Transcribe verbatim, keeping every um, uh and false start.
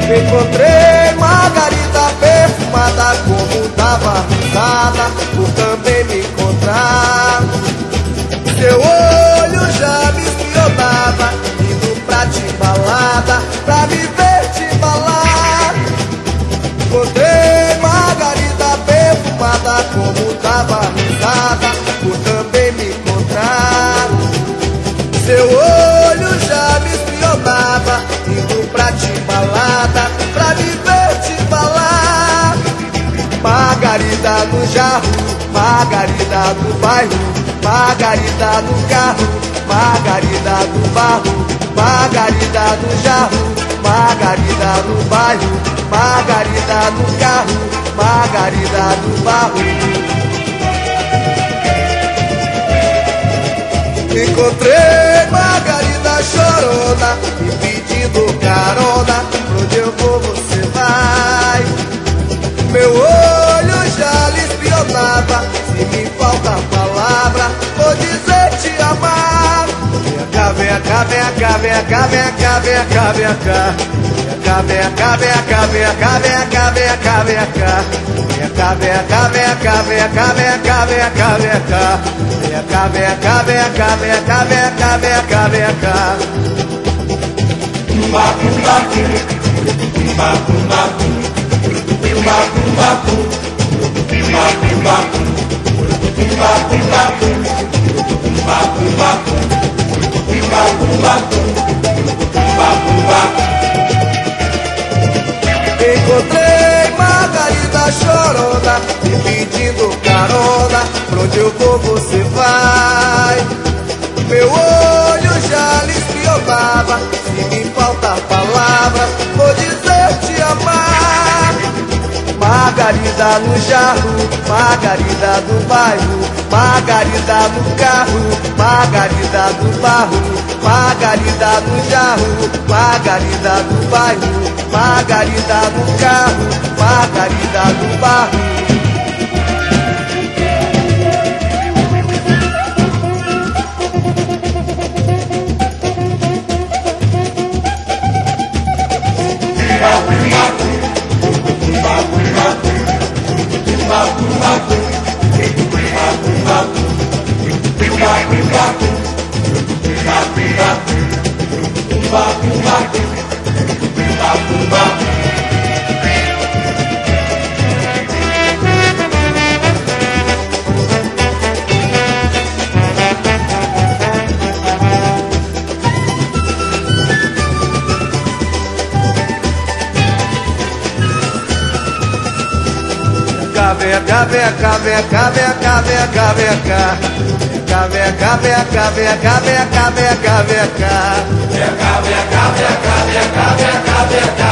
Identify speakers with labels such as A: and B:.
A: Encontrei Margarida perfumada, como dava risada por também me encontrar. Seu olho já me espionava, indo pra te balada, pra me ver te balar. Encontrei Margarida perfumada, como dava risada por também me encontrar. Seu olho já me espionava, indo pra te balada, pra me ver te balar. Margarida no jarro, Margarida no bairro, Margarida no carro, Margarida no barro, Margarida no jarro, Margarida no bairro, Margarida no carro, Margarida no barro. Encontrei Margarida chorona, me pedindo carona, pra onde eu vou você vai. Meu olho já lhe espionava, se me falta palavra, vou dizer te amar. Vem cá, vem cá, vem cá, vem cá, vem cá, vem cá, vem cá. Vem cá, vem cá, vem cá, vem cá, vem cá, vem cá. Vem cá, vem cá, vem cá, vem cá, vem cá, vem cá, vem cá. Vem cá, vem cá, vem cá, vem cá, vem cá, vem cá, vem cá. Tumba, tumba, tumba, tumba, tumba, tumba, tumba, tumba, tumba, tumba, tumba, tumba, tumba, tumba, tumba. Encontrei Margarida chorona, me pedindo carona, pra onde eu vou você vai. Meu olho já lhe espionava, se me falta palavra, vou dizer te amar. Margarida no jarro, Margarida do bairro, Margarida no carro, Margarida do barro, Margarida no jarro, Margarida do bairro, Margarida no carro, Margarida do barro. Vem cá, vem cá, vem cá, vem cá, vem cá, vem cá. Vem cá, vem cá, vem cá, vem cá, vem cá, vem cá, vem cá. Vem cá, vem cá, vem cá, vem cá, vem cá, vem cá.